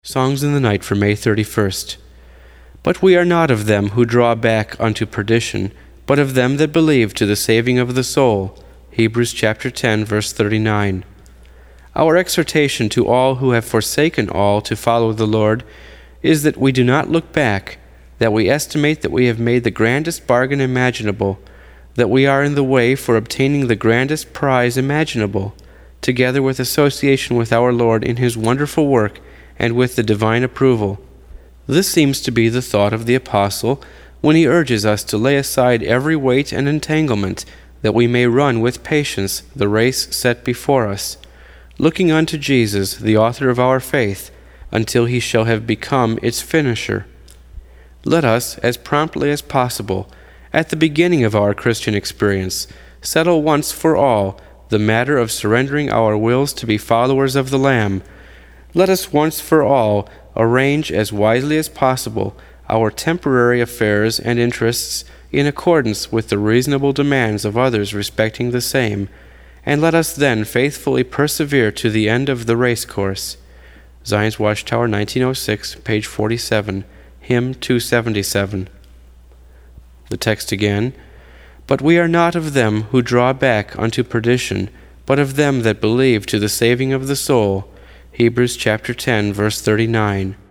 Songs in the Night for May 31st. But we are not of them who draw back unto perdition, but of them that believe to the saving of the soul. Hebrews chapter 10, verse 39. Our exhortation to all who have forsaken all to follow the Lord is that we do not look back, that we estimate that we have made the grandest bargain imaginable, that we are in the way for obtaining the grandest prize imaginable, together with association with our Lord in His wonderful work and with the divine approval. This seems to be the thought of the Apostle when he urges us to lay aside every weight and entanglement, that we may run with patience the race set before us, looking unto Jesus, the author of our faith, until He shall have become its finisher. Let us, as promptly as possible, at the beginning of our Christian experience, settle once for all the matter of surrendering our wills to be followers of the Lamb. Let us once for all arrange as wisely as possible our temporary affairs and interests in accordance with the reasonable demands of others respecting the same, and let us then faithfully persevere to the end of the race course. Zion's Watchtower, 1906, page 47, hymn 277. The text again. But we are not of them who draw back unto perdition, but of them that believe to the saving of the soul. Hebrews chapter 10, verse 39.